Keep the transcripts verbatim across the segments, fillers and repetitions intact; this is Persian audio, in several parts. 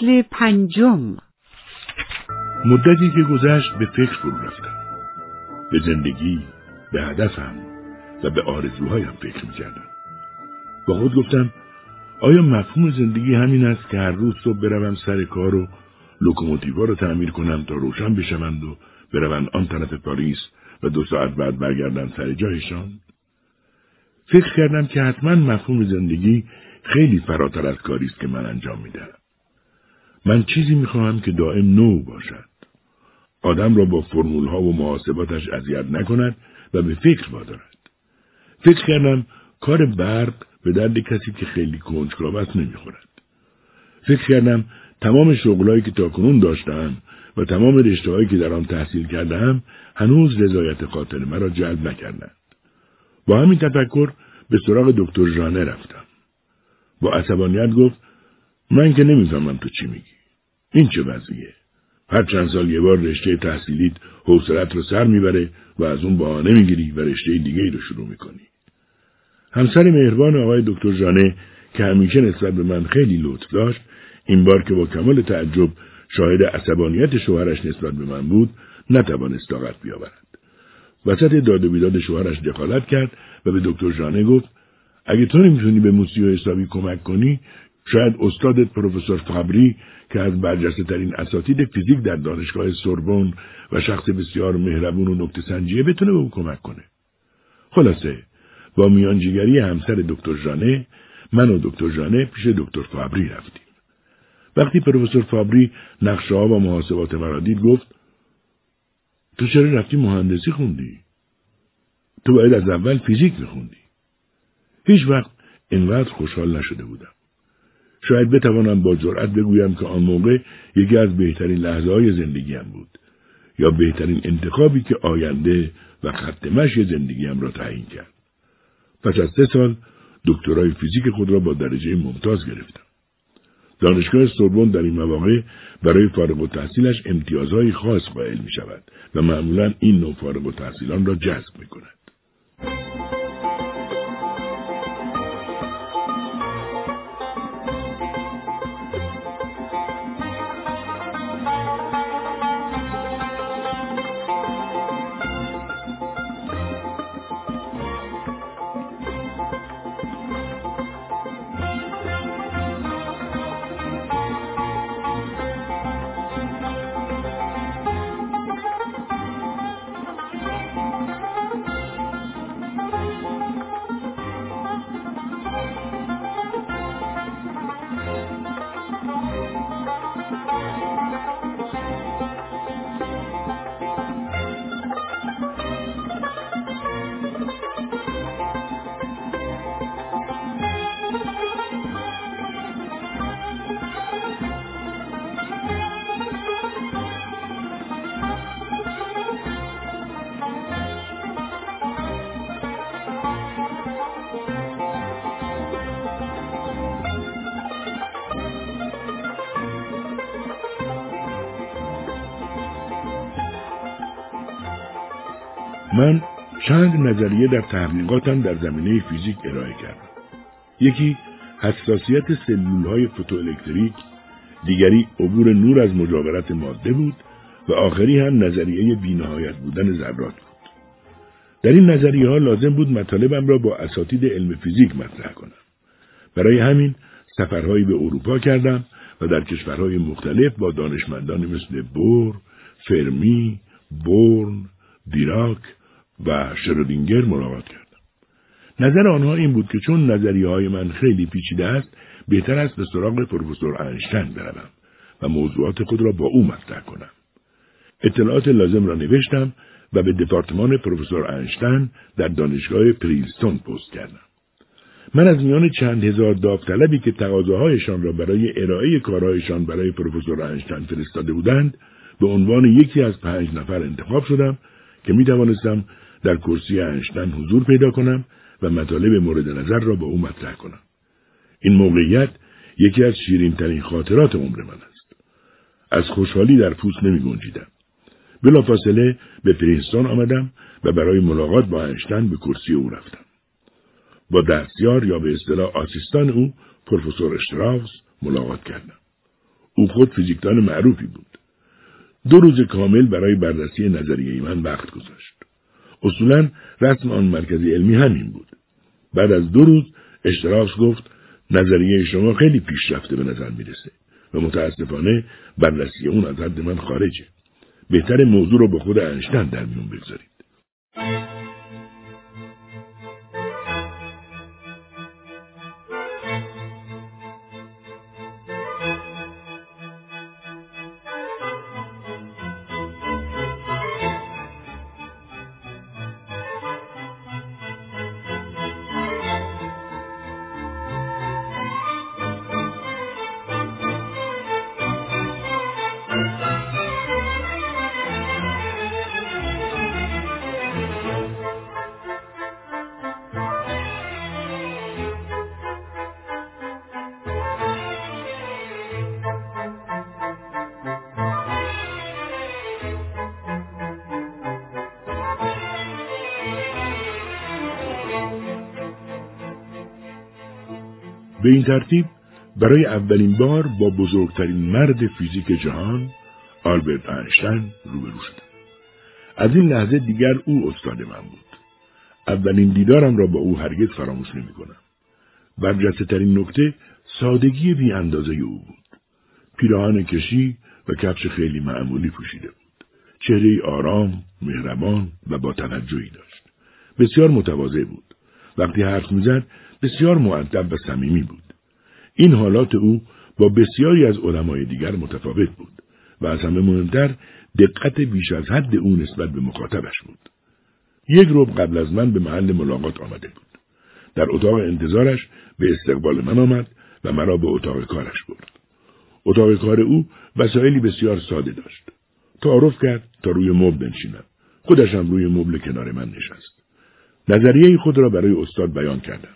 فصل پنجم. مدتی که گذشت به فکر فرو رفتم. به زندگی، به هدفم و به آرزوهایم فکر می‌کردم. با خود گفتم آیا مفهوم زندگی همین است که هر روز صبح بروم سر کار و لوکوموتیوها رو تعمیر کنم تا روشن بشوند و بروند آن طرف پاریس و دو ساعت بعد برگردن سر جایشان؟ فکر کردم که حتما مفهوم زندگی خیلی فراتر از کاری است که من انجام میدم. من چیزی میخواهم که دائم نو باشد. آدم را با فرمولها و محاسباتش اذیت نکند و به فکر وادارد. فکر کردم کار برق به درد کسی که خیلی کنجکاو است نمیخورد. فکر کردم تمام شغلایی که تاکنون داشتم و تمام رشته‌هایی که در آن تحصیل کردم هنوز رضایت خاطر مرا جلب نکردند. با همین تفکر به سراغ دکتر ژانه رفتم. با عصبانیت گفت من که نمیفهمم تو چی میگی. این چه وضعیه؟ هر چند سال یه بار رشته تحصیلیت حوصله‌ات رو سر میبره و از اون بهانه میگیری و رشته دیگه ای رو شروع میکنی. همسر مهربان آقای دکتر ژانه که همیشه نسبت به من خیلی لطف داشت، این بار که با کمال تعجب شاهد عصبانیت شوهرش نسبت به من بود، نتوانست طاقت بیاورد. وسط داد و بیداد شوهرش دخالت کرد و به دکتر ژانه گفت اگه تو نمیتونی به موسیو حسابی کمک کنی، شاید استادت پروفسور فابری که از برجسته ترین اساتید فیزیک در دانشگاه سوربن و شخص بسیار مهربون و نکته سنجیه بتونه به او کمک کنه. خلاصه با میانجیگری همسر دکتر ژانه، من و دکتر ژانه پیش دکتر فابری رفتیم. وقتی پروفسور فابری نقشه ها و محاسبات مرا دید گفت تو چرا رفتی مهندسی خوندی؟ تو باید از اول فیزیک میخوندی. هیچ وقت اینقدر خوشحال نشده بودم. شاید بتوانم با جرأت بگویم که آن موقع یکی از بهترین لحظه های زندگیم بود یا بهترین انتخابی که آینده و خط مشی زندگیم را تعیین کرد. پس از سه سال دکترای فیزیک خود را با درجه ممتاز گرفتم. دانشگاه سوربن در این مواقع برای فارغ التحصیلش امتیازهای خاص قائل می شود و معمولاً این نوع فارغ التحصیلان را جذب می کند. من چند نظریه در تحقیقاتم در زمینه فیزیک ارائه کردم. یکی حساسیت سلولهای فوتوالکتریک، دیگری عبور نور از مجاورت ماده بود و آخری هم نظریه بی‌نهایت بودن ذرات بود. در این نظریه ها لازم بود مطالبم را با اساتید علم فیزیک مطرح کنم. برای همین سفرهایی به اروپا کردم و در کشورهای مختلف با دانشمندانی مثل بور، فرمی، بورن، دیراک و شرودینگر ملاقات کردم. نظر آنها این بود که چون نظریه های من خیلی پیچیده است، بهتر است به سراغ پروفسور اینشتین بروم و موضوعات خود را با او مطرح کنم. اطلاعات لازم را نوشتم و به دپارتمان پروفسور اینشتین در دانشگاه پرینستون پست کردم. من از میان چند هزار داوطلبی که تقاضاهایشان را برای ارائه کارهایشان برای پروفسور اینشتین فرستاده بودند، به عنوان یکی از پنج نفر انتخاب شدم که می توانستم در کرسی اینشتین حضور پیدا کنم و مطالب مورد نظر را با او مطرح کنم. این موقعیت یکی از شیرین ترین خاطرات عمر من است. از خوشحالی در پوست نمی گنجیدم. بلافاصله به پرینستون آمدم و برای ملاقات با اینشتین به کرسی او رفتم. با دستیار یا به اصطلاح آسیستان او، پروفسور اشتراوس، ملاقات کردم. او خود فیزیکدان معروفی بود. دو روز کامل برای بررسی نظریه من وقت گذاشت. اصولاً رسم آن مرکزی علمی همین بود. بعد از دو روز اشتراکس گفت نظریه شما خیلی پیشرفته به نظر میرسه و متاسفانه بررسی اون از حد من خارجه. بهتر موضوع رو با خود اینشتین در میون بگذارید. به این ترتیب برای اولین بار با بزرگترین مرد فیزیک جهان، آلبرت اینشتین، روبرو شدم. از این لحظه دیگر او استاد من بود. اولین دیدارم را با او هرگز فراموش نمی‌کنم. برجسته‌ترین نکته سادگی بی اندازه او بود. پیراهن کشی و کفش خیلی معمولی پوشیده بود. چهره‌ای آرام، مهربان و با توجهی داشت. بسیار متواضع بود. وقتی حرف می‌زد بسیار مؤدب و صمیمی بود. این حالات او با بسیاری از علمای دیگر متفاوت بود و از همه مهمتر دقت بیش از حد او نسبت به مخاطبش بود. یک ربع قبل از من به محل ملاقات آمده بود. در اتاق انتظارش به استقبال من آمد و مرا به اتاق کارش برد. اتاق کار او وسایلی بسیار ساده داشت. تعارف کرد تا روی مبل بنشینم. خودش هم روی مبل کنار من نشست. نظریه خود را برای استاد بیان کردم.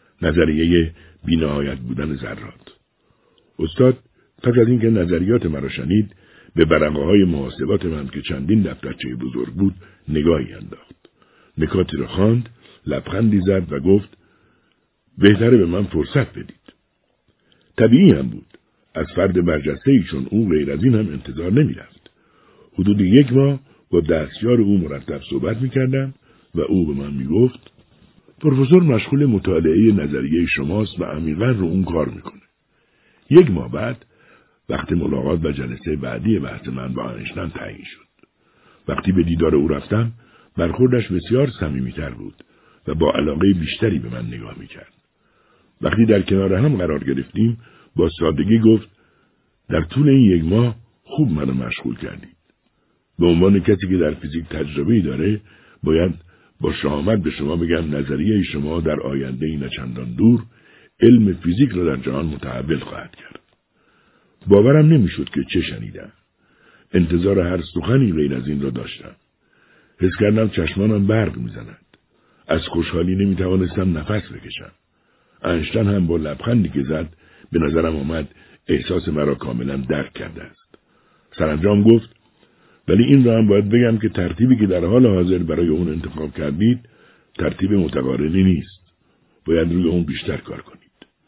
نظریه بی‌نهایت بودن ذرات. استاد پس از اینکه نظریات مرا شنید به ورقه‌های محاسبات من که چندین دفترچه بزرگ بود نگاهی انداخت. نکاتی را خواند، لبخندی زد و گفت بهتره به من فرصت بدید. طبیعی هم بود. از فرد برجسته‌ای چون او غیر از این هم انتظار نمی‌رفت. حدود یک ماه با دستیار او مرتب صحبت می‌کردم و او به من می‌گفت پروفسور مشغول مطالعه نظریه شماست و عمیقاً رو اون کار میکنه. یک ماه بعد وقت ملاقات و جلسه بعدی بحث من با اینشتین تعیین شد. وقتی به دیدار او رفتم برخوردش بسیار صمیمیتر بود و با علاقه بیشتری به من نگاه میکرد. وقتی در کنار هم قرار گرفتیم با سادگی گفت در طول این یک ماه خوب منو مشغول کردید. به عنوان کسی که در فیزیک تجربه‌ای داره باید با شهامت به شما بگم نظریه شما در آینده نه چندان دور علم فیزیک را در جهان متحول خواهد کرد. باورم نمیشد که چه شنیدم. انتظار هر سخنی غیر از این را داشتم. حس کردم چشمانم برق میزند. از خوشحالی نمیتوانستم نفس بکشم. اینشتین هم با لبخندی که زد به نظرم آمد احساس مرا کاملا درک کرده است. سرانجام گفت ولی این را هم باید بگم که ترتیبی که در حال حاضر برای اون انتخاب کردید ترتیب متقارنی نیست. باید روی اون بیشتر کار کنید.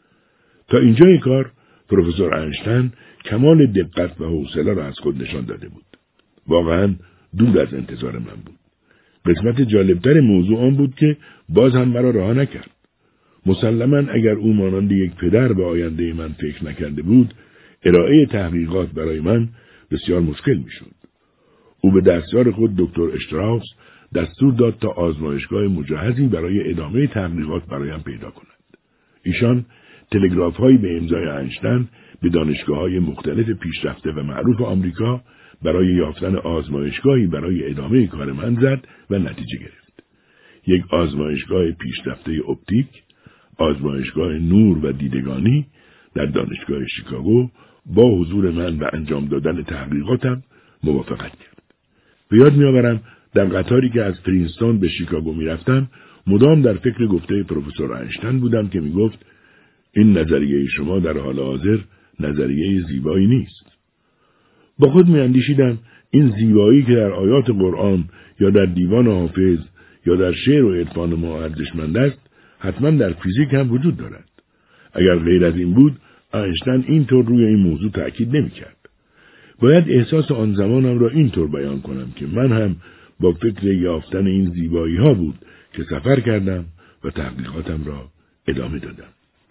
تا اینجای کار پروفسور اینشتین کمال دقت و حوصله را از خود نشان داده بود. واقعا دور از انتظار من بود. قسمت جالبتر موضوع آن بود که باز هم مرا رها نکرد. مسلماً اگر او مانند یک پدر به آینده من فکر نکرده بود، ارائه تحقیقات برای من بسیار مشکل میشد. او به دستیار خود دکتر اشتراوس دستور داد تا آزمایشگاه مجهزی برای ادامه تحقیقات برایم پیدا کند. ایشان تلگراف‌هایی به امضای اینشتین به دانشگاه‌های مختلف پیشرفته و معروف آمریکا برای یافتن آزمایشگاهی برای ادامه کار من زد و نتیجه گرفت. یک آزمایشگاه پیشرفته اپتیک، آزمایشگاه نور و دیدگانی در دانشگاه شیکاگو با حضور من و انجام دادن تحقیقاتم موافقت کرد. به یاد می‌آورم در قطاری که از پرینستون به شیکاگو می‌رفتم مدام در فکر گفته پروفسور اینشتین بودم که می‌گفت این نظریه شما در حال حاضر نظریه زیبایی نیست. با خود می‌اندیشیدم این زیبایی که در آیات قرآن یا در دیوان حافظ یا در شعر و عرفان ما ارزشمند است حتما در فیزیک هم وجود دارد. اگر غیر از این بود آینشتین اینطور روی این موضوع تأکید نمی‌کرد. باید احساس آن زمانم را اینطور بیان کنم که من هم با فکر یافتن این زیبایی‌ها بود که سفر کردم و تحقیقاتم را ادامه دادم.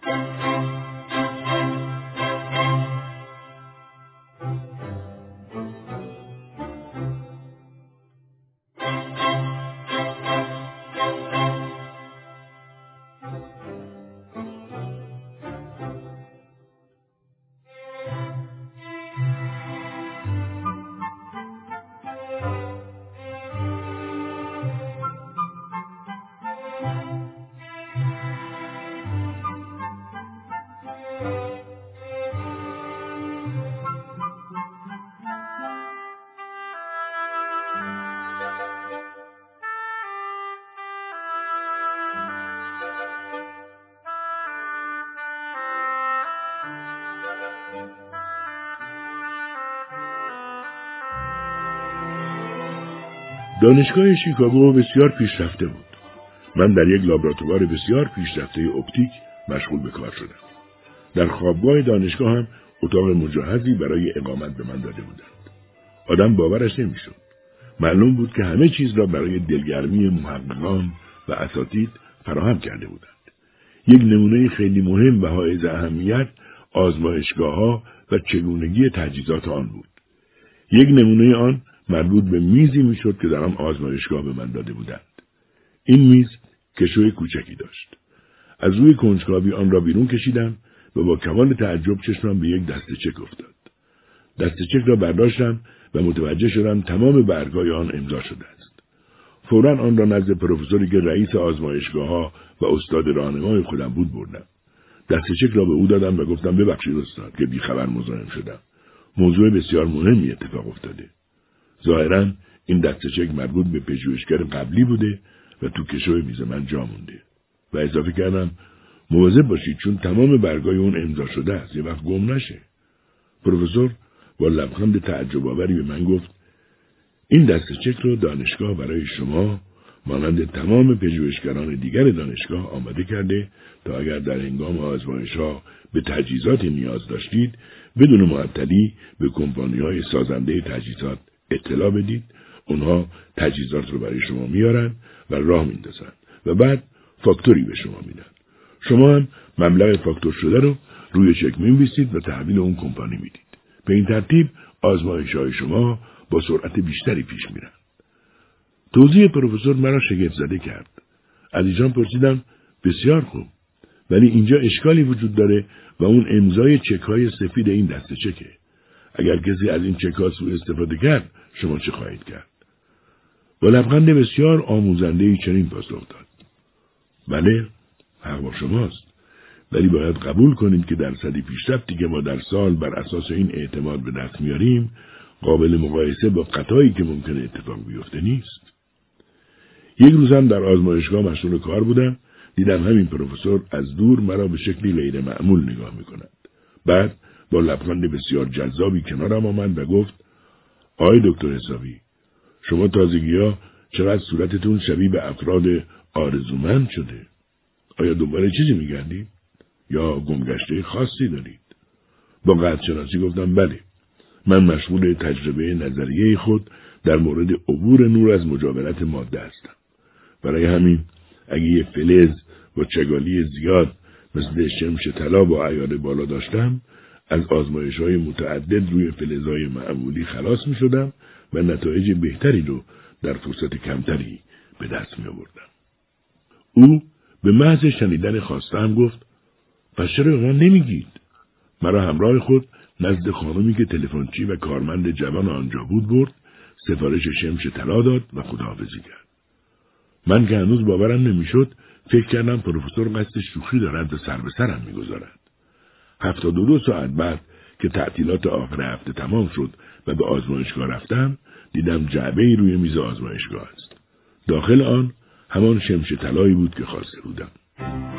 دانشگاه شیکاگو بسیار پیشرفته بود. من در یک لابراتوار بسیار پیشرفته اپتیک مشغول به کار شدم. در خوابگاه دانشگاه هم اتاق مجهزی برای اقامت به من داده بودند. آدم باورش نمیشد. معلوم بود که همه چیز را برای دلگرمی محققان و اساتید فراهم کرده بودند. یک نمونه خیلی مهم و حائز اهمیت آزمایشگاه‌ها و چگونگی تجهیزات آن بود. یک نمونه آن مربوط به میزی میشد که در آن آزمایشگاه به من داده بودند. این میز کشوی کوچکی داشت. از روی کنجکاوی آن را بیرون کشیدم و با کمال تعجب چشمم به یک دسته چک افتاد. دسته چک را برداشتم و متوجه شدم تمام برگ‌های آن امضا شده است. فوراً آن را نزد پروفسوری که رئیس آزمایشگاه‌ها و استاد راهنمای خودم بود بردم. دسته چک را به او دادم و گفتم ببخشید استاد که بیخبر مزاحم شدم. موضوع بسیار مهمی اتفاق افتاده. ظاهراً این دسته چک مربوط به پژوهشگر قبلی بوده و تو کشوی میز من جا مونده. و اضافه کردم مواظب باشید چون تمام برگای اون امضا شده است، یه وقت گم نشه. پروفسور با لبخند تعجب آوری به من گفت این دسته چک رو دانشگاه برای شما مانند تمام پژوهشگران دیگر دانشگاه آماده کرده تا اگر در هنگام آزمایش‌ها به تجهیزات نیاز داشتید بدون معطلی به کمپانی‌های سازنده تجهیزات اطلاع بدید. اونها تجهیزات رو برای شما میارن و راه میندازن و بعد فاکتوری به شما میدن. شما هم مبلغ فاکتور شده رو روی چک می‌نویسید و تحویل اون کمپانی میدید. به این ترتیب آزمایش‌های شما با سرعت بیشتری پیش میرن. توضیح پروفسور مرا شگفت زده کرد. از ایشان پرسیدم بسیار خوب، ولی اینجا اشکالی وجود داره و اون امضای چک‌های سفید این دسته چکه. اگر کسی از این چک‌ها سوء استفاده کرد شما چه خواهید کرد؟ با لبخند بسیار آموزنده‌ای چنین پاسخ داد. بله، حق با شماست، ولی باید قبول کنید که درصدی پیشرفتی که ما در سال بر اساس این اعتماد به دست میاریم قابل مقایسه با خطایی که ممکنه اتفاق بیفته نیست. یک روزم در آزمایشگاه مشغول کار بودم، دیدم همین پروفسور از دور مرا به شکلی غیر معمول نگاه میکند. بعد با لبخند بسیار جذابی کنارم آمد و گفت آقای دکتر حسابی، شما تازگی‌ها چقدر صورتتون شبیه به افراد آرزومند شده. آیا دنبال چیزی میگردید؟ یا گمگشته خاصی دارید؟ با قطع شناسی گفتم بله. من مشغول تجربه نظریه خود در مورد عبور نور از مجاورت ماده هستم. برای همین اگه یه فلز با چگالی زیاد مثل شمش طلا با عیار بالا داشتم، از آزمایش‌های متعدد روی فلزهای معمولی خلاص می شدم و نتایج بهتری رو در فرصت کمتری به دست می آوردم. او به محض شنیدن خواستم گفت پس چرا به من نمیگید؟ مرا همراه خود نزد خانمی که تلفنچی و کارمند جوان آنجا بود برد، سفارش شمش طلا داد و خداحافظی کرد. من که هنوز باورم نمیشد فکر کردم پروفسور قصد شوخی دارد و سر به سرم میگذارد. هفتاد و دو ساعت بعد که تعطیلات آخر هفته تمام شد و به آزمایشگاه رفتم، دیدم جعبه‌ای روی میز آزمایشگاه است. داخل آن همان شمش طلایی بود که خواسته بودم.